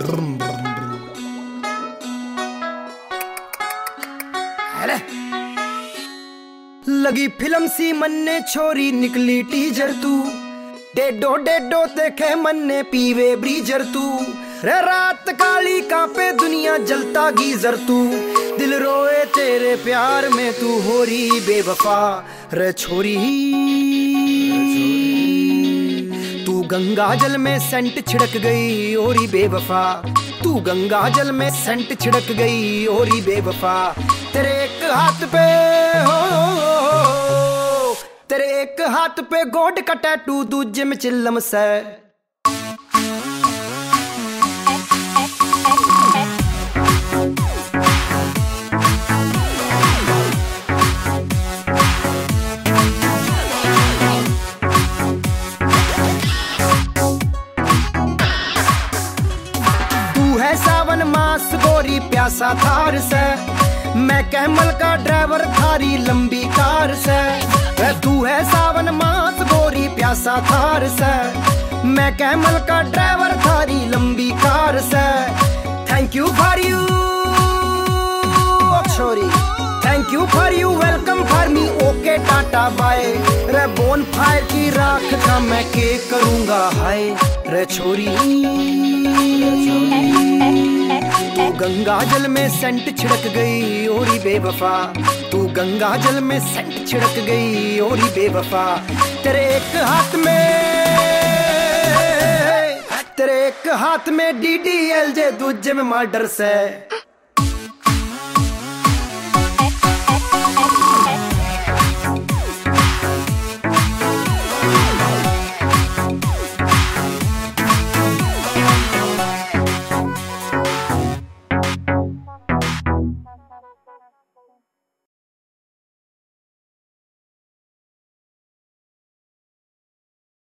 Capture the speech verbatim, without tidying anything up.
लगी फिल्म सी मन्ने छोरी निकली टीजर तू डेडो डेडो देखे मन्ने पीवे ब्रीजर तू रे रात काली कांपे दुनिया जलता गीजर तू दिल रोए तेरे प्यार में तू हो रही बेवफा रे छोरी तू गंगा जल में सेंट छिड़क गई ओरी बेवफा तू गंगा जल में सेंट छिड़क गई ओरी बेवफा तेरे एक हाथ पे हो तेरे एक हाथ पे गोड का टैटू दूजे में चिल्लम से तू है सावन मास गोरी प्यासा थार से मैं कैमल का ड्राइवर थारी लंबी कार से तू है सावन मास गोरी प्यासा थार से मैं कैमल का ड्राइवर थारी लंबी कार से थैंक यू फॉर यू छोरी thank you for you welcome for me okay tata bye रे बोन फायर की राख का मैं के करूंगा हाय रे छोरी तू गंगा जल में सेंट छिड़क गई ओरी बेवफा तू गंगा जल में सेंट छिड़क गई ओरी बेवफा तेरे एक हाथ में तेरे एक हाथ में डी डी एल जे दूजे में मर्डर से